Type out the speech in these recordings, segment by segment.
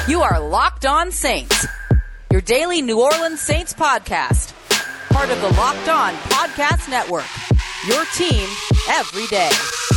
You are Locked On Saints, your daily New Orleans Saints podcast. Part of the Locked On Podcast Network, your team every day.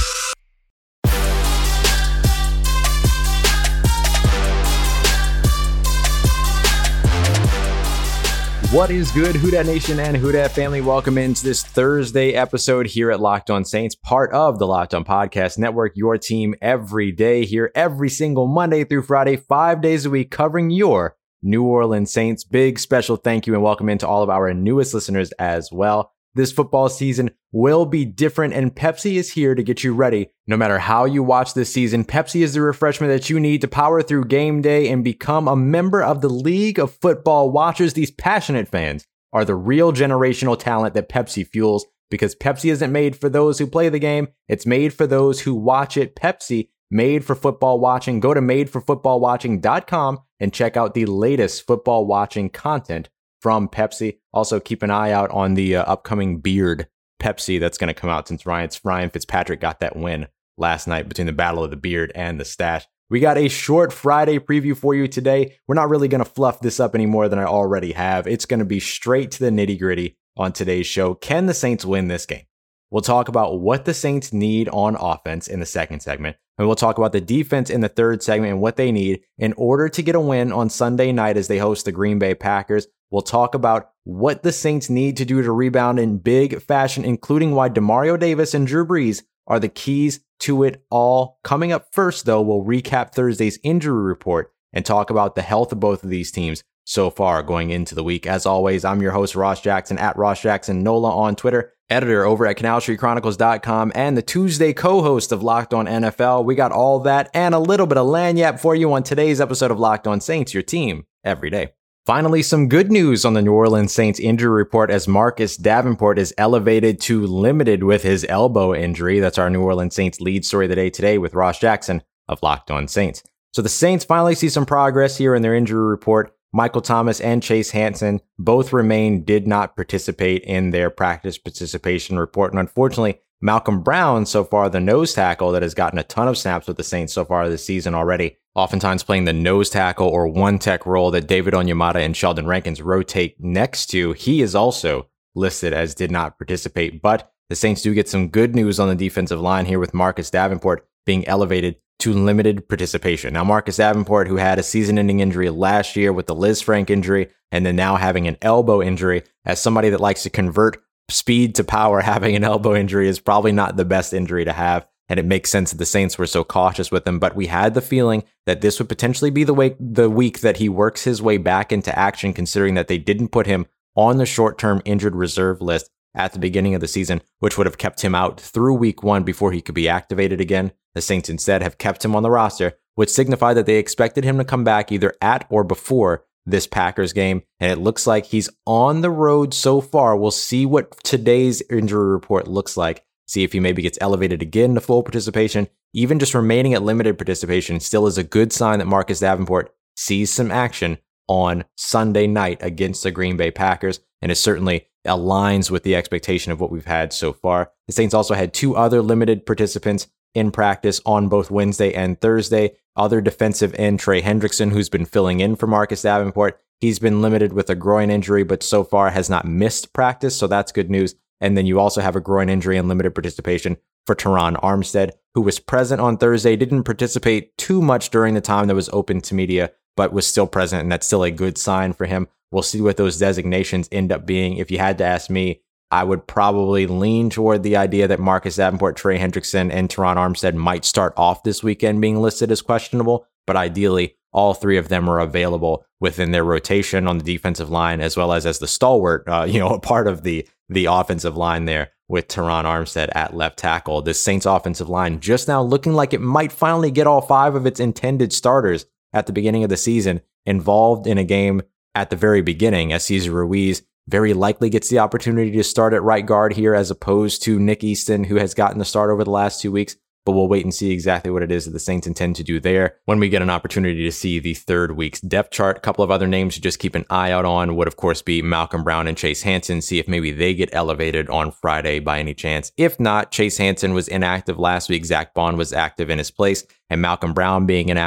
What is good, Who Dat Nation and Who Dat family? Welcome into this Thursday episode here at Locked On Saints, part of the Locked On Podcast Network, your team every day, here every single Monday through Friday, 5 days a week, covering your New Orleans Saints. Big special thank you and welcome into all of our newest listeners as well. This football season will be different, and Pepsi is here to get you ready. No matter how you watch this season, Pepsi is the refreshment that you need to power through game day and become a member of the League of Football Watchers. These passionate fans are the real generational talent that Pepsi fuels, because Pepsi isn't made for those who play the game. It's made for those who watch it. Pepsi, made for football watching. Go to madeforfootballwatching.com and check out the latest football watching content from Pepsi. Also, keep an eye out on the upcoming Beard Pepsi that's going to come out, since Ryan Fitzpatrick got that win last night between the Battle of the Beard and the Stash. We got a short Friday preview for you today. We're not really going to fluff this up any more than I already have. It's going to be straight to the nitty-gritty on today's show. Can the Saints win this game? We'll talk about what the Saints need on offense in the second segment, and we'll talk about the defense in the third segment and what they need in order to get a win on Sunday night as they host the Green Bay Packers. We'll talk about what the Saints need to do to rebound in big fashion, including why Demario Davis and Drew Brees are the keys to it all. Coming up first, though, we'll recap Thursday's injury report and talk about the health of both of these teams so far going into the week. As always, I'm your host, Ross Jackson, at Ross Jackson Nola on Twitter, editor over at CanalStreetChronicles.com, and the Tuesday co-host of Locked On NFL. We got all that and a little bit of lagniappe for you on today's episode of Locked On Saints, your team every day. Finally, some good news on the New Orleans Saints injury report, as Marcus Davenport is elevated to limited with his elbow injury. That's our New Orleans Saints lead story of the day today with Ross Jackson of Locked On Saints. So the Saints finally see some progress here in their injury report. Michael Thomas and Chase Hansen both did not participate in their practice participation report. And unfortunately, Malcolm Brown, so far the nose tackle that has gotten a ton of snaps with the Saints so far this season already, oftentimes playing the nose tackle or one tech role that David Onyemata and Sheldon Rankins rotate next to, he is also listed as did not participate. But the Saints do get some good news on the defensive line here with Marcus Davenport being elevated to limited participation. Now, Marcus Davenport, who had a season-ending injury last year with the Liz Frank injury, and then now having an elbow injury, as somebody that likes to convert speed to power, having an elbow injury is probably not the best injury to have. And it makes sense that the Saints were so cautious with him. But we had the feeling that this would potentially be the week that he works his way back into action, considering that they didn't put him on the short-term injured reserve list at the beginning of the season, which would have kept him out through week one before he could be activated again. The Saints instead have kept him on the roster, which signified that they expected him to come back either at or before this Packers game. And it looks like he's on the road so far. We'll see what today's injury report looks like. See if he maybe gets elevated again to full participation. Even just remaining at limited participation still is a good sign that Marcus Davenport sees some action on Sunday night against the Green Bay Packers, and it certainly aligns with the expectation of what we've had so far. The Saints also had two other limited participants in practice on both Wednesday and Thursday. Other defensive end Trey Hendrickson, who's been filling in for Marcus Davenport, he's been limited with a groin injury, but so far has not missed practice, so that's good news. And then you also have a groin injury and limited participation for Teron Armstead, who was present on Thursday, didn't participate too much during the time that was open to media, but was still present, and that's still a good sign for him. We'll see what those designations end up being. If you had to ask me, I would probably lean toward the idea that Marcus Davenport, Trey Hendrickson, and Teron Armstead might start off this weekend being listed as questionable, but ideally, all three of them are available within their rotation on the defensive line, as well as the stalwart, a part of the offensive line there with Teron Armstead at left tackle. This Saints offensive line just now looking like it might finally get all five of its intended starters at the beginning of the season involved in a game at the very beginning, as Cesar Ruiz very likely gets the opportunity to start at right guard here, as opposed to Nick Easton, who has gotten the start over the last 2 weeks. But we'll wait and see exactly what it is that the Saints intend to do there when we get an opportunity to see the third week's depth chart. A couple of other names to just keep an eye out on would, of course, be Malcolm Brown and Chase Hansen. See if maybe they get elevated on Friday by any chance. If not, Chase Hansen was inactive last week. Zach Bond was active in his place. And Malcolm Brown being inactive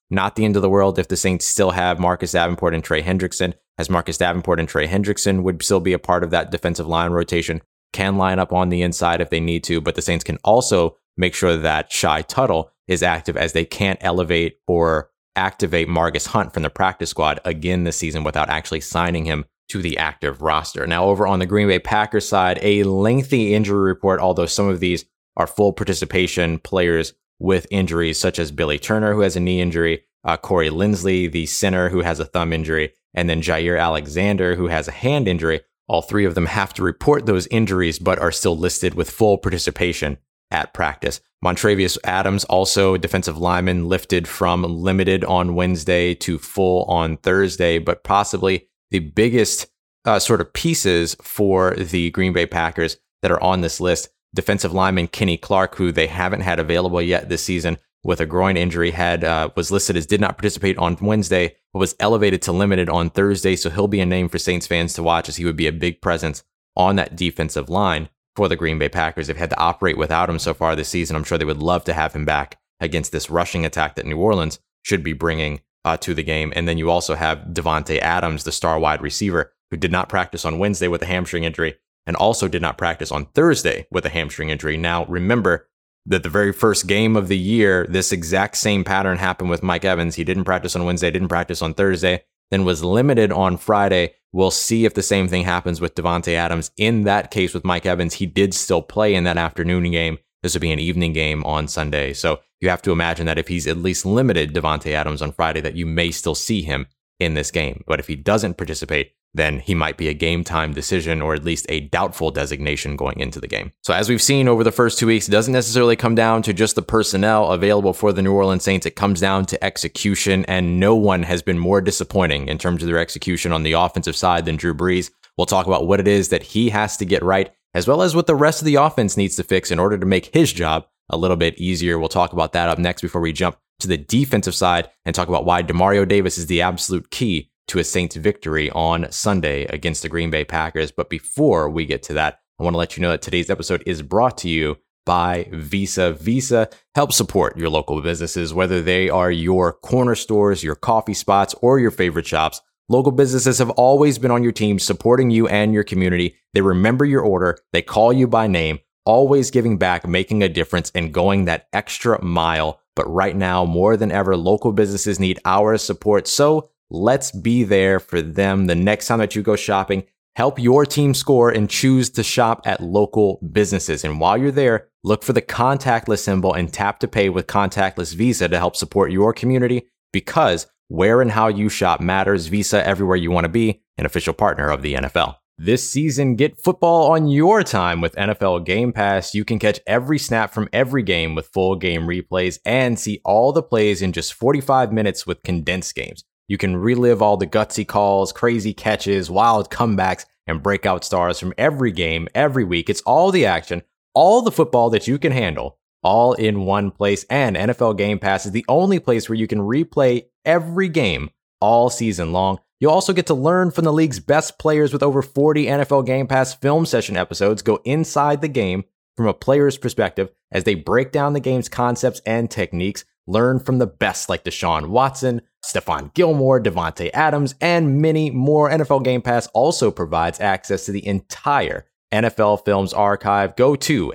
Not the end of the world if the Saints still have Marcus Davenport and Trey Hendrickson, as Marcus Davenport and Trey Hendrickson would still be a part of that defensive line rotation, can line up on the inside if they need to, but the Saints can also make sure that Shy Tuttle is active, as they can't elevate or activate Margus Hunt from the practice squad again this season without actually signing him to the active roster. Now, over on the Green Bay Packers side, a lengthy injury report, although some of these are full participation players with injuries, such as Billy Turner, who has a knee injury, Corey Linsley, the center, who has a thumb injury, and then Jair Alexander, who has a hand injury. All three of them have to report those injuries, but are still listed with full participation at practice. Montravius Adams, also defensive lineman, lifted from limited on Wednesday to full on Thursday, but possibly the biggest sort of pieces for the Green Bay Packers that are on this list. Defensive lineman Kenny Clark, who they haven't had available yet this season with a groin injury, was listed as did not participate on Wednesday, but was elevated to limited on Thursday. So he'll be a name for Saints fans to watch, as he would be a big presence on that defensive line for the Green Bay Packers. They've had to operate without him so far this season. I'm sure they would love to have him back against this rushing attack that New Orleans should be bringing to the game. And then you also have Devontae Adams, the star wide receiver, who did not practice on Wednesday with a hamstring injury and also did not practice on Thursday with a hamstring injury. Now, remember that the very first game of the year, this exact same pattern happened with Mike Evans. He didn't practice on Wednesday, didn't practice on Thursday, then was limited on Friday. We'll see if the same thing happens with Devontae Adams. In that case with Mike Evans, he did still play in that afternoon game. This would be an evening game on Sunday. So you have to imagine that if he's at least limited Devontae Adams on Friday, that you may still see him in this game. But if he doesn't participate, then he might be a game time decision, or at least a doubtful designation going into the game. So as we've seen over the first 2 weeks, it doesn't necessarily come down to just the personnel available for the New Orleans Saints. It comes down to execution, and no one has been more disappointing in terms of their execution on the offensive side than Drew Brees. We'll talk about what it is that he has to get right, as well as what the rest of the offense needs to fix in order to make his job a little bit easier. We'll talk about that up next before we jump to the defensive side and talk about why Demario Davis is the absolute key to a Saints victory on Sunday against the Green Bay Packers. But before we get to that, I want to let you know that today's episode is brought to you by Visa. Visa helps support your local businesses, whether they are your corner stores, your coffee spots, or your favorite shops. Local businesses have always been on your team, supporting you and your community. They remember your order. They call you by name, always giving back, making a difference, and going that extra mile. But right now, more than ever, local businesses need our support. So let's be there for them. The next time that you go shopping, help your team score and choose to shop at local businesses. And while you're there, look for the contactless symbol and tap to pay with contactless Visa to help support your community, because where and how you shop matters. Visa, everywhere you want to be, an official partner of the NFL. This season, get football on your time with NFL Game Pass. You can catch every snap from every game with full game replays and see all the plays in just 45 minutes with condensed games. You can relive all the gutsy calls, crazy catches, wild comebacks, and breakout stars from every game, every week. It's all the action, all the football that you can handle, all in one place. And NFL Game Pass is the only place where you can replay every game all season long. You'll also get to learn from the league's best players with over 40 NFL Game Pass film session episodes. Go inside the game from a player's perspective as they break down the game's concepts and techniques. Learn from the best like Deshaun Watson, Stephon Gilmore, Devontae Adams, and many more. NFL Game Pass also provides access to the entire NFL Films archive. Go to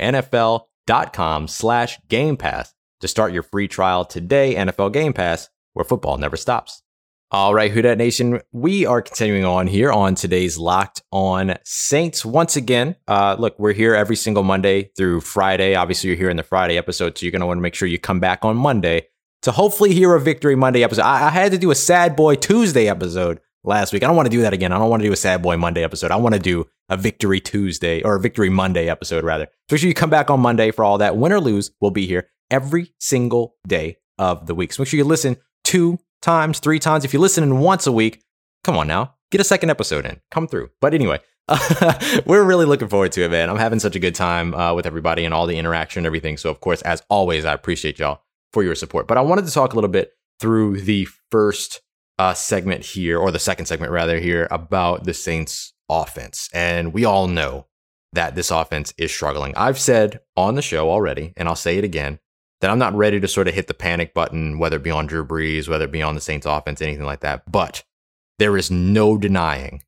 NFL.com/Game Pass to start your free trial today. NFL Game Pass, where football never stops. All right, Who Dat Nation, we are continuing on here on today's Locked On Saints. Once again, look, we're here every single Monday through Friday. Obviously, you're here in the Friday episode, so you're going to want to make sure you come back on Monday to hopefully hear a Victory Monday episode. I had to do a Sad Boy Tuesday episode last week. I don't want to do that again. I don't want to do a Sad Boy Monday episode. I want to do a Victory Tuesday, or a Victory Monday episode, rather. So make sure you come back on Monday for all that. Win or lose, we'll be here every single day of the week. So make sure you listen 2 times, 3 times. If you're listening once a week, come on now, get a second episode in, come through. But anyway, we're really looking forward to it, man. I'm having such a good time with everybody and all the interaction and everything. So of course, as always, I appreciate y'all for your support. But I wanted to talk a little bit through the first segment here, or the second segment rather here, about the Saints offense. And we all know that this offense is struggling. I've said on the show already, and I'll say it again, that I'm not ready to sort of hit the panic button, whether it be on Drew Brees, whether it be on the Saints offense, anything like that. But there is no denying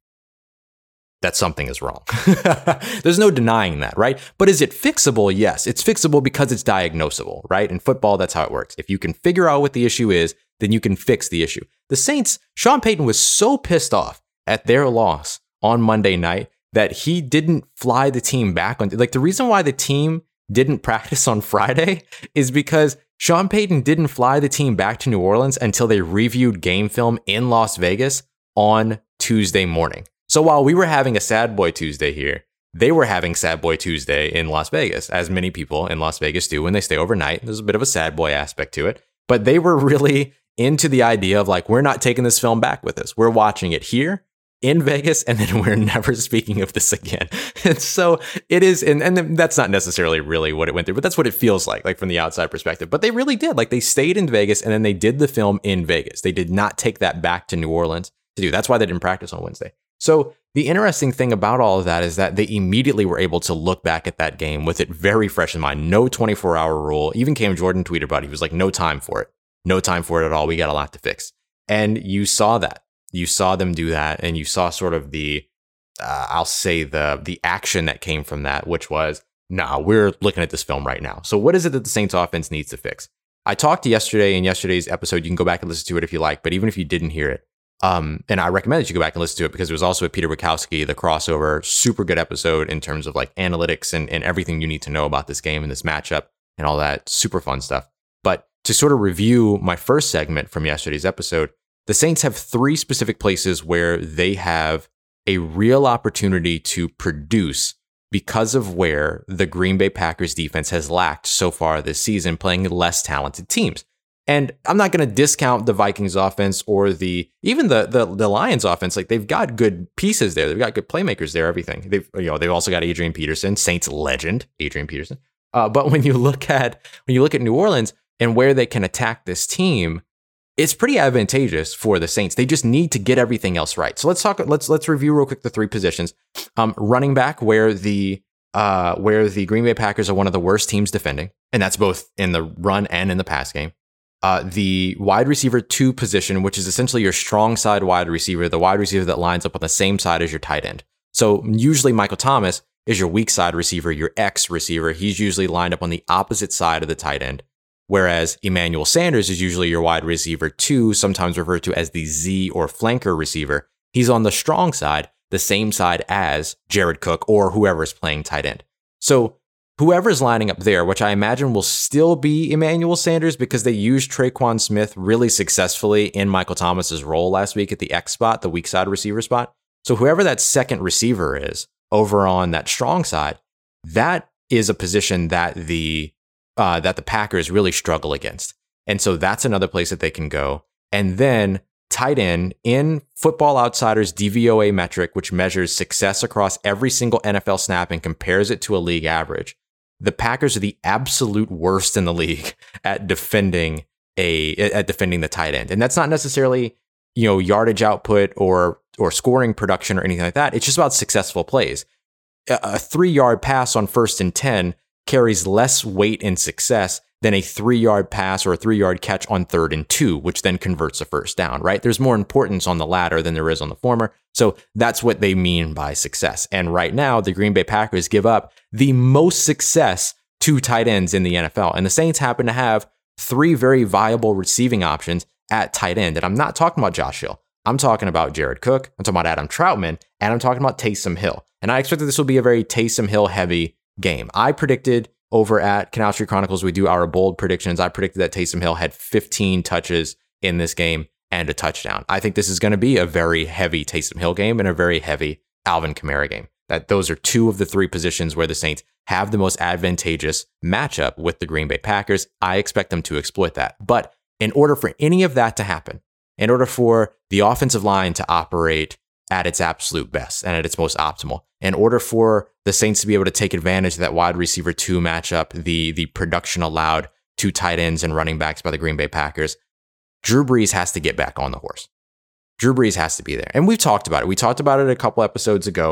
that something is wrong. There's no denying that, right? But is it fixable? Yes, it's fixable because it's diagnosable, right? In football, that's how it works. If you can figure out what the issue is, then you can fix the issue. The Saints, Sean Payton was so pissed off at their loss on Monday night that he didn't fly the team back on. Like, the reason why the team didn't practice on Friday is because Sean Payton didn't fly the team back to New Orleans until they reviewed game film in Las Vegas on Tuesday morning. So while we were having a Sad Boy Tuesday here, they were having Sad Boy Tuesday in Las Vegas, as many people in Las Vegas do when they stay overnight. There's a bit of a sad boy aspect to it, but they were really into the idea of like, we're not taking this film back with us. We're watching it here in Vegas, and then we're never speaking of this again. And so it is, and that's not necessarily really what it went through, but that's what it feels like from the outside perspective. But they really did. Like, they stayed in Vegas, and then they did the film in Vegas. They did not take that back to New Orleans to do. That's why they didn't practice on Wednesday. So the interesting thing about all of that is that they immediately were able to look back at that game with it very fresh in mind. No 24-hour rule. Even Cam Jordan tweeted about it. He was like, no time for it. No time for it at all. We got a lot to fix. And you saw that. You saw them do that. And you saw sort of the, I'll say the action that came from that, which was, nah, we're looking at this film right now. So what is it that the Saints offense needs to fix? I talked yesterday in yesterday's episode. You can go back and listen to it if you like. But even if you didn't hear it, and I recommend that you go back and listen to it because it was also with Peter Bukowski, the crossover, super good episode in terms of like analytics and everything you need to know about this game and this matchup and all that super fun stuff. But to sort of review my first segment from yesterday's episode, the Saints have 3 specific places where they have a real opportunity to produce because of where the Green Bay Packers defense has lacked so far this season, playing less talented teams. And I'm not going to discount the Vikings offense or even the Lions offense. Like, they've got good pieces there. They've got good playmakers there, everything. They've also got Adrian Peterson, Saints legend, Adrian Peterson. But when you look at New Orleans and where they can attack this team, it's pretty advantageous for the Saints. They just need to get everything else right. So let's review real quick the 3 positions. Running back, where the Green Bay Packers are one of the worst teams defending, and that's both in the run and in the pass game. The wide receiver 2 position, which is essentially your strong side wide receiver, the wide receiver that lines up on the same side as your tight end. So usually Michael Thomas is your weak side receiver, your X receiver. He's usually lined up on the opposite side of the tight end. Whereas Emmanuel Sanders is usually your wide receiver 2, sometimes referred to as the Z or flanker receiver. He's on the strong side, the same side as Jared Cook or whoever is playing tight end. So whoever's lining up there, which I imagine will still be Emmanuel Sanders because they used Traquan Smith really successfully in Michael Thomas's role last week at the X spot, the weak side receiver spot. So whoever that second receiver is over on that strong side, that is a position that the Packers really struggle against. And so that's another place that they can go. And then tight end in Football Outsiders DVOA metric, which measures success across every single NFL snap and compares it to a league average. The Packers are the absolute worst in the league at defending the tight end. And that's not necessarily, yardage output or scoring production or anything like that. It's just about successful plays. A 3-yard pass on 1st and 10 carries less weight and success than a 3-yard pass or a 3-yard catch on 3rd and 2, which then converts a first down, right? There's more importance on the latter than there is on the former. So that's what they mean by success. And right now, the Green Bay Packers give up the most success to tight ends in the NFL. And the Saints happen to have 3 very viable receiving options at tight end. And I'm not talking about Josh Hill. I'm talking about Jared Cook. I'm talking about Adam Troutman. And I'm talking about Taysom Hill. And I expect that this will be a very Taysom Hill heavy game. I predicted over at Canal Street Chronicles, we do our bold predictions. I predicted that Taysom Hill had 15 touches in this game and a touchdown. I think this is going to be a very heavy Taysom Hill game and a very heavy Alvin Kamara game. That those are 2 of the 3 positions where the Saints have the most advantageous matchup with the Green Bay Packers. I expect them to exploit that. But in order for any of that to happen, in order for the offensive line to operate at its absolute best and at its most optimal, in order for the Saints to be able to take advantage of that wide receiver 2 matchup, the production allowed to tight ends and running backs by the Green Bay Packers, Drew Brees has to get back on the horse. Drew Brees has to be there. And we've talked about it. We talked about it a couple episodes ago.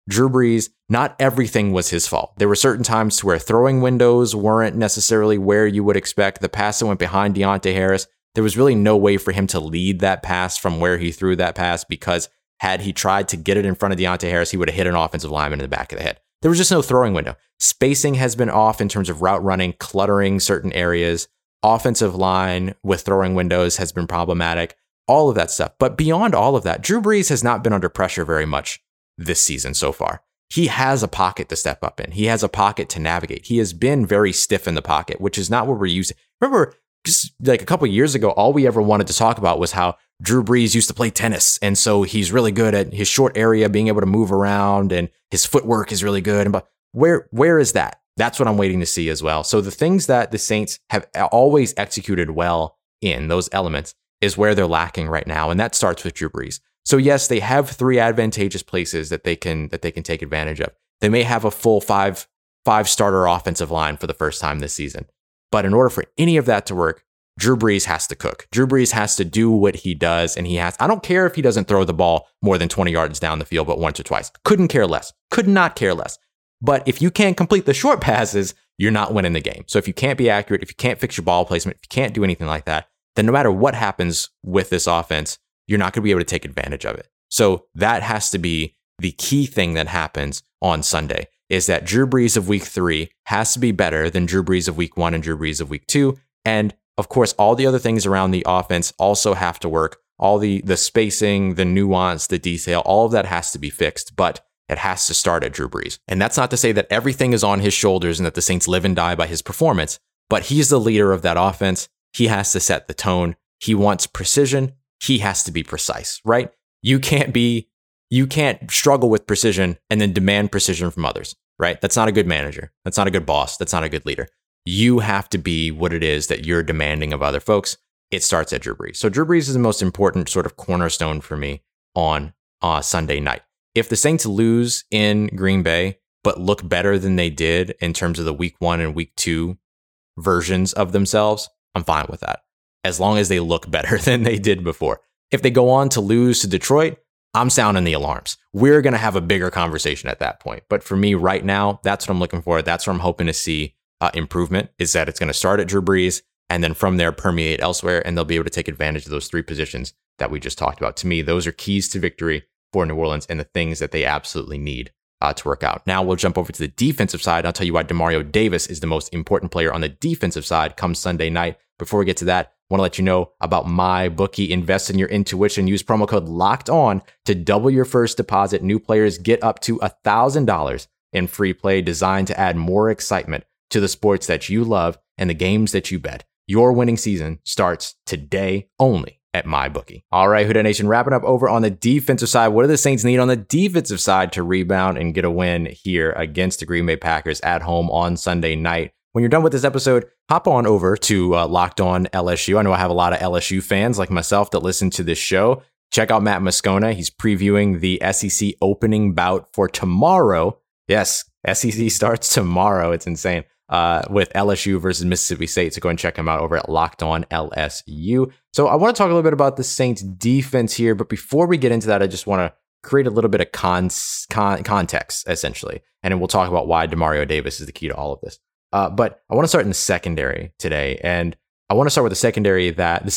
Drew Brees, not everything was his fault. There were certain times where throwing windows weren't necessarily where you would expect. The pass that went behind Deontay Harris, there was really no way for him to lead that pass from where he threw that pass, because had he tried to get it in front of Deontay Harris, he would have hit an offensive lineman in the back of the head. There was just no throwing window. Spacing has been off in terms of route running, cluttering certain areas. Offensive line with throwing windows has been problematic, all of that stuff. But beyond all of that, Drew Brees has not been under pressure very much this season so far. He has a pocket to step up in. He has a pocket to navigate. He has been very stiff in the pocket, which is not what we're used to. Remember, just like a couple years ago, all we ever wanted to talk about was how Drew Brees used to play tennis. And so he's really good at his short area, being able to move around, and his footwork is really good. But where is that? That's what I'm waiting to see as well. So the things that the Saints have always executed well in, those elements, is where they're lacking right now. And that starts with Drew Brees. So yes, they have 3 advantageous places that they can take advantage of. They may have a full five starter offensive line for the first time this season. But in order for any of that to work, Drew Brees has to cook. Drew Brees has to do what he does, and I don't care if he doesn't throw the ball more than 20 yards down the field, but once or twice. Couldn't care less. Could not care less. But if you can't complete the short passes, you're not winning the game. So if you can't be accurate, if you can't fix your ball placement, if you can't do anything like that, then no matter what happens with this offense, you're not going to be able to take advantage of it. So that has to be the key thing that happens on Sunday, is that Drew Brees of week 3 has to be better than Drew Brees of week 1 and Drew Brees of week 2. And of course, all the other things around the offense also have to work. All the spacing, the nuance, the detail, all of that has to be fixed. But it has to start at Drew Brees. And that's not to say that everything is on his shoulders and that the Saints live and die by his performance, but he's the leader of that offense. He has to set the tone. He wants precision. He has to be precise, right? You can't struggle with precision and then demand precision from others, right? That's not a good manager. That's not a good boss. That's not a good leader. You have to be what it is that you're demanding of other folks. It starts at Drew Brees. So Drew Brees is the most important sort of cornerstone for me on Sunday night. If the Saints lose in Green Bay, but look better than they did in terms of the week 1 and week 2 versions of themselves, I'm fine with that, as long as they look better than they did before. If they go on to lose to Detroit, I'm sounding the alarms. We're going to have a bigger conversation at that point. But for me right now, that's what I'm looking for. That's what I'm hoping to see improvement, is that it's going to start at Drew Brees and then from there permeate elsewhere, and they'll be able to take advantage of those 3 positions that we just talked about. To me, those are keys to victory for New Orleans and the things that they absolutely need to work out. Now we'll jump over to the defensive side. I'll tell you why Demario Davis is the most important player on the defensive side come Sunday night. Before we get to that, I want to let you know about MyBookie. Invest in your intuition. Use promo code LOCKEDON to double your first deposit. New players get up to $1,000 in free play, designed to add more excitement to the sports that you love and the games that you bet. Your winning season starts today only at MyBookie. All right, Who Dat Nation, wrapping up over on the defensive side. What do the Saints need on the defensive side to rebound and get a win here against the Green Bay Packers at home on Sunday night? When you're done with this episode, hop on over to Locked On LSU. I know I have a lot of LSU fans like myself that listen to this show. Check out Matt Moscona. He's previewing the SEC opening bout for tomorrow. Yes, SEC starts tomorrow. It's insane. With LSU versus Mississippi State. So go and check him out over at Locked On LSU. So I want to talk a little bit about the Saints defense here, but before we get into that, I just want to create a little bit of context, essentially. And then we'll talk about why Demario Davis is the key to all of this. But I want to start in the secondary today. And I want to start with the secondaries,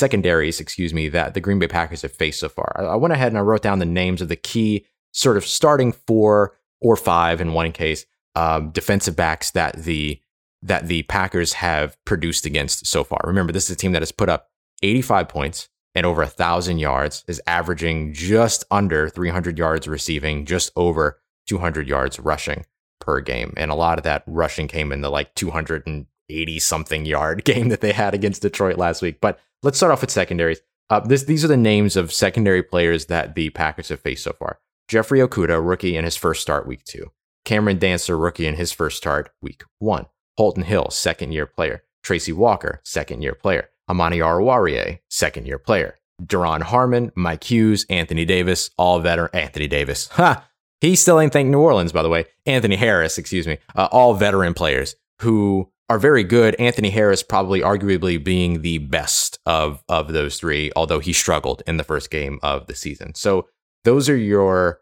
that the Green Bay Packers have faced so far. I went ahead and I wrote down the names of the key sort of starting 4 or 5 in one case, defensive backs that the Packers have produced against so far. Remember, this is a team that has put up 85 points and over 1,000 yards, is averaging just under 300 yards receiving, just over 200 yards rushing per game. And a lot of that rushing came in the 280-something yard game that they had against Detroit last week. But let's start off with secondaries. These are the names of secondary players that the Packers have faced so far. Jeffrey Okudah, rookie in his first start, week 2. Cameron Dancer, rookie in his first start, week 1. Holton Hill, second-year player. Tracy Walker, second-year player. Amani Oruwariye, second-year player. Duron Harmon, Mike Hughes, Anthony Davis, all veteran. Anthony Davis. He still ain't thank New Orleans, by the way. Anthony Harris, all veteran players who are very good. Anthony Harris probably arguably being the best of those 3, although he struggled in the first game of the season. So those are your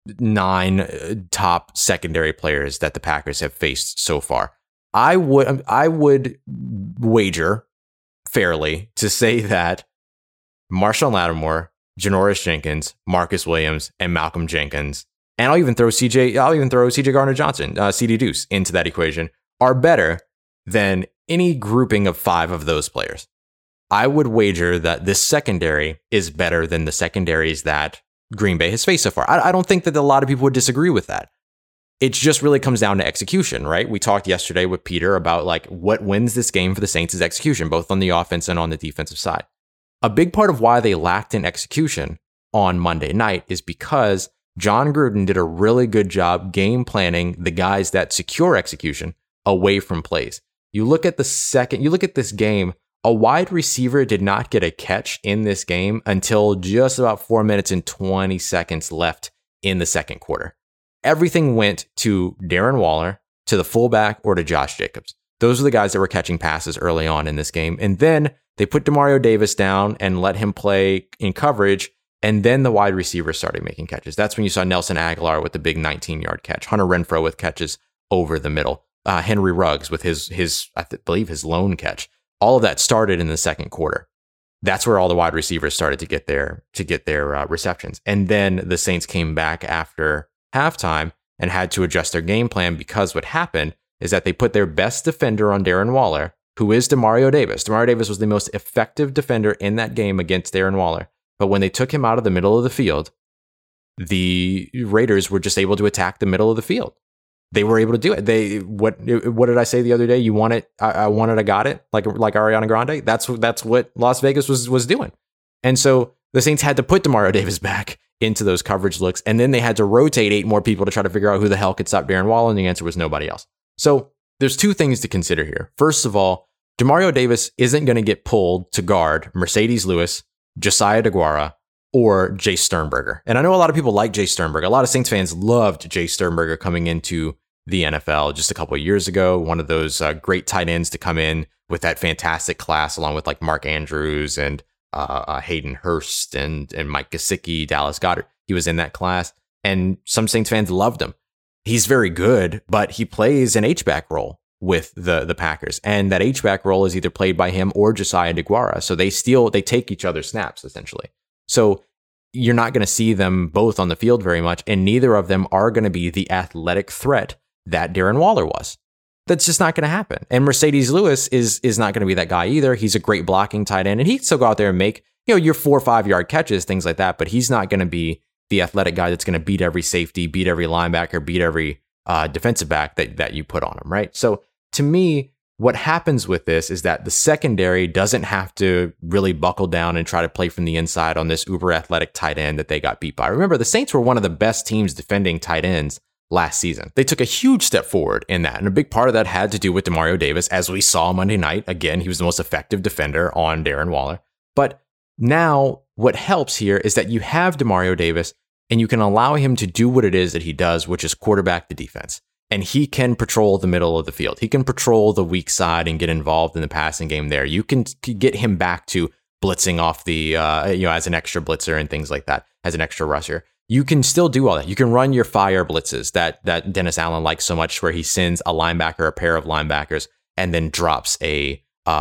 9 top secondary players that the Packers have faced so far. I would wager fairly to say that Marshawn Lattimore, Janoris Jenkins, Marcus Williams, and Malcolm Jenkins, and I'll even throw CJ Gardner-Johnson, CD Deuce into that equation, are better than any grouping of 5 of those players. I would wager that this secondary is better than the secondaries that Green Bay has faced so far. I don't think that a lot of people would disagree with that. It just really comes down to execution, right? We talked yesterday with Peter about like what wins this game for the Saints is execution, both on the offense and on the defensive side. A big part of why they lacked in execution on Monday night is because John Gruden did a really good job game planning the guys that secure execution away from plays. You look at this game, a wide receiver did not get a catch in this game until just about 4 minutes and 20 seconds left in the second quarter. Everything went to Darren Waller, to the fullback, or to Josh Jacobs. Those are the guys that were catching passes early on in this game. And then they put Demario Davis down and let him play in coverage. And then the wide receivers started making catches. That's when you saw Nelson Aguilar with the big 19-yard catch, Hunter Renfrow with catches over the middle, Henry Ruggs with his I believe his lone catch. All of that started in the second quarter. That's where all the wide receivers started to get their receptions. And then the Saints came back after halftime and had to adjust their game plan because what happened is that they put their best defender on Darren Waller, who is Demario Davis. Demario Davis was the most effective defender in that game against Darren Waller. But when they took him out of the middle of the field, the Raiders were just able to attack the middle of the field. They were able to do it. What did I say the other day? You want it, I want it, I got it. Like Ariana Grande. That's what Las Vegas was doing. And so the Saints had to put Demario Davis back into those coverage looks, and then they had to rotate 8 more people to try to figure out who the hell could stop Darren Waller, and the answer was nobody else. So there's 2 things to consider here. First of all, Demario Davis isn't going to get pulled to guard Mercedes Lewis, Josiah DeGuara, or Jay Sternberger. And I know a lot of people like Jay Sternberger. A lot of Saints fans loved Jay Sternberger coming into the NFL just a couple of years ago. One of those great tight ends to come in with that fantastic class, along with like Mark Andrews and Hayden Hurst and Mike Gesicki, Dallas Goedert. He was in that class, and some Saints fans loved him. He's very good, but he plays an H-back role with the Packers, and that H-back role is either played by him or Josiah DeGuara. So they take each other's snaps essentially. So you're not going to see them both on the field very much, and neither of them are going to be the athletic threat that Darren Waller was. That's just not going to happen. And Mercedes Lewis is not going to be that guy either. He's a great blocking tight end, and he can still go out there and make, your 4 or 5 yard catches, things like that. But he's not going to be the athletic guy that's going to beat every safety, beat every linebacker, beat every defensive back that you put on him, right? So to me, what happens with this is that the secondary doesn't have to really buckle down and try to play from the inside on this uber athletic tight end that they got beat by. Remember, the Saints were one of the best teams defending tight ends last season. They took a huge step forward in that. And a big part of that had to do with Demario Davis. As we saw Monday night, again, he was the most effective defender on Darren Waller. But now what helps here is that you have Demario Davis and you can allow him to do what it is that he does, which is quarterback the defense. And he can patrol the middle of the field. He can patrol the weak side and get involved in the passing game there. You can get him back to blitzing off the, as an extra blitzer and things like that, as an extra rusher. You can still do all that. You can run your fire blitzes that Dennis Allen likes so much, where he sends a linebacker, a pair of linebackers, and then drops a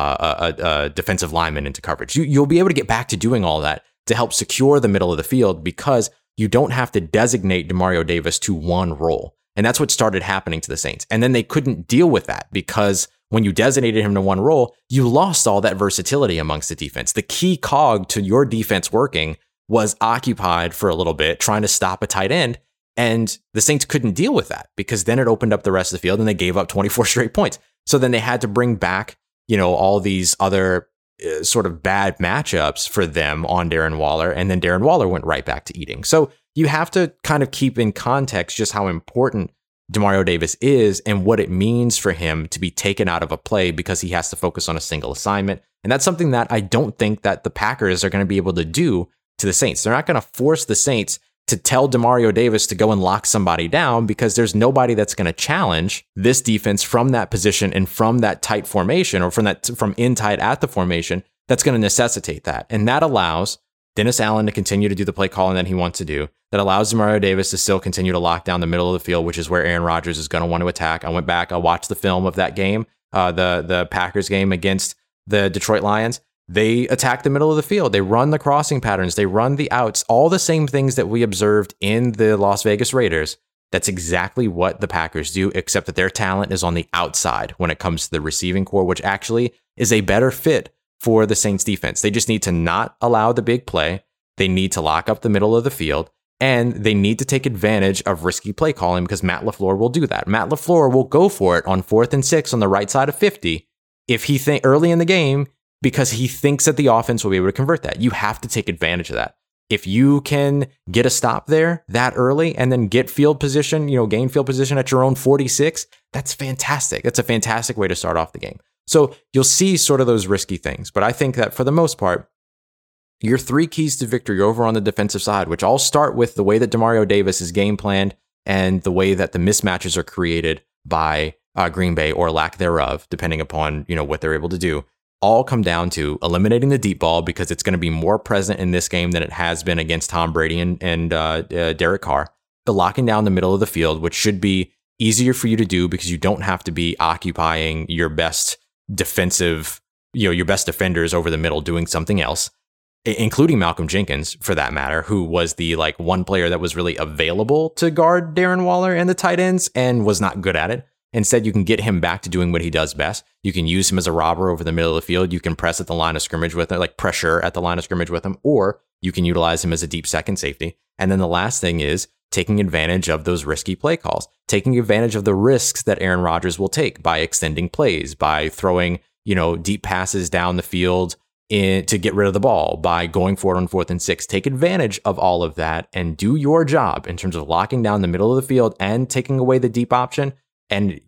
defensive lineman into coverage. You'll be able to get back to doing all that to help secure the middle of the field, because you don't have to designate Demario Davis to one role. And that's what started happening to the Saints. And then they couldn't deal with that, because when you designated him to one role, you lost all that versatility amongst the defense. The key cog to your defense working was occupied for a little bit trying to stop a tight end. And the Saints couldn't deal with that, because then it opened up the rest of the field and they gave up 24 straight points. So then they had to bring back, all these other sort of bad matchups for them on Darren Waller. And then Darren Waller went right back to eating. So you have to kind of keep in context just how important Demario Davis is and what it means for him to be taken out of a play because he has to focus on a single assignment. And that's something that I don't think that the Packers are going to be able to do to the Saints. They're not going to force the Saints to tell Demario Davis to go and lock somebody down, because there's nobody that's going to challenge this defense from that position and from that tight formation, or from in tight at the formation, that's going to necessitate that. And that allows Dennis Allen to continue to do the play calling that he wants to do, that allows Demario Davis to still continue to lock down the middle of the field, which is where Aaron Rodgers is going to want to attack. I went back, I watched the film of that game, the Packers game against the Detroit Lions. They attack the middle of the field. They run the crossing patterns. They run the outs, all the same things that we observed in the Las Vegas Raiders. That's exactly what the Packers do, except that their talent is on the outside when it comes to the receiving core, which actually is a better fit for the Saints defense. They just need to not allow the big play. They need to lock up the middle of the field, and they need to take advantage of risky play calling because Matt LaFleur will do that. Matt LaFleur will go for it on 4th and 6 on the right side of 50 if he early in the game, because he thinks that the offense will be able to convert that. You have to take advantage of that. If you can get a stop there that early and then get field position, gain field position at your own 46, that's fantastic. That's a fantastic way to start off the game. So you'll see sort of those risky things. But I think that for the most part, your 3 keys to victory over on the defensive side, which all start with the way that Demario Davis is game planned and the way that the mismatches are created by Green Bay or lack thereof, depending upon what they're able to do, all come down to eliminating the deep ball because it's going to be more present in this game than it has been against Tom Brady and Derek Carr. The locking down the middle of the field, which should be easier for you to do because you don't have to be occupying your best defensive, your best defenders over the middle doing something else, including Malcolm Jenkins, for that matter, who was the one player that was really available to guard Darren Waller and the tight ends and was not good at it. Instead, you can get him back to doing what he does best. You can use him as a robber over the middle of the field. You can press at the line of scrimmage with him, pressure at the line of scrimmage with him, or you can utilize him as a deep second safety. And then the last thing is taking advantage of those risky play calls, taking advantage of the risks that Aaron Rodgers will take by extending plays, by throwing, deep passes down the field to get rid of the ball, by going for it on 4th and 6. Take advantage of all of that and do your job in terms of locking down the middle of the field and taking away the deep option. And,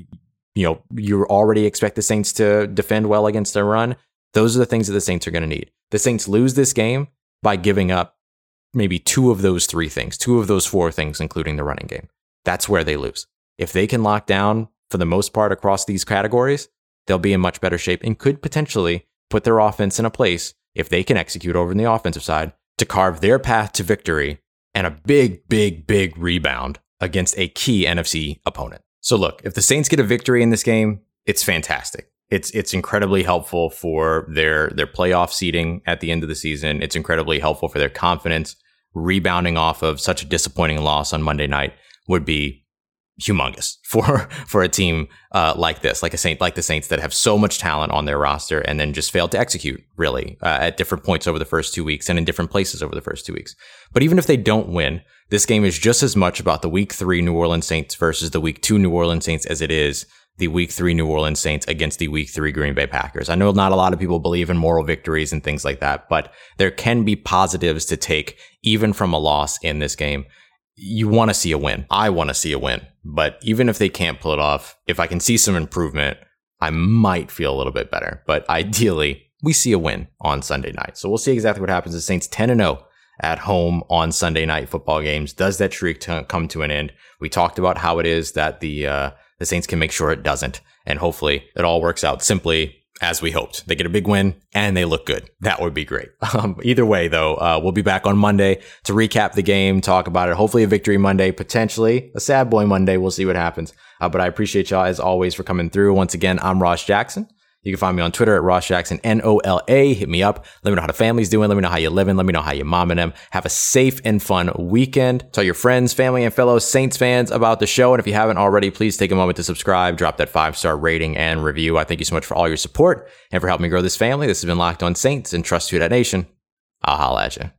you already expect the Saints to defend well against their run. Those are the things that the Saints are going to need. The Saints lose this game by giving up maybe 2 of those 3 things, 2 of those 4 things, including the running game. That's where they lose. If they can lock down for the most part across these categories, they'll be in much better shape and could potentially put their offense in a place, if they can execute over in the offensive side, to carve their path to victory and a big, big, big rebound against a key NFC opponent. So look, if the Saints get a victory in this game, it's fantastic. It's incredibly helpful for their playoff seeding at the end of the season. It's incredibly helpful for their confidence. Rebounding off of such a disappointing loss on Monday night would be humongous for a team like this, like the Saints that have so much talent on their roster and then just failed to execute really at different points over the first 2 weeks and in different places over the first 2 weeks. But even if they don't win, this game is just as much about the Week 3 New Orleans Saints versus the Week 2 New Orleans Saints as it is the Week 3 New Orleans Saints against the Week 3 Green Bay Packers. I know not a lot of people believe in moral victories and things like that, but there can be positives to take even from a loss in this game. You want to see a win. I want to see a win. But even if they can't pull it off, if I can see some improvement, I might feel a little bit better. But ideally, we see a win on Sunday night. So we'll see exactly what happens. The Saints 10-0 at home on Sunday night football games. Does that streak come to an end? We talked about how it is that the Saints can make sure it doesn't. And hopefully it all works out simply as we hoped. They get a big win and they look good. That would be great. Either way, though, we'll be back on Monday to recap the game, talk about it. Hopefully a victory Monday, potentially a sad boy Monday. We'll see what happens. But I appreciate y'all as always for coming through. Once again, I'm Ross Jackson. You can find me on Twitter at Ross Jackson, NOLA. Hit me up. Let me know how the family's doing. Let me know how you're living. Let me know how your mom and them. Have a safe and fun weekend. Tell your friends, family, and fellow Saints fans about the show. And if you haven't already, please take a moment to subscribe, drop that 5-star rating and review. I thank you so much for all your support and for helping me grow this family. This has been Locked On Saints, and trust to that nation. I'll holla at you.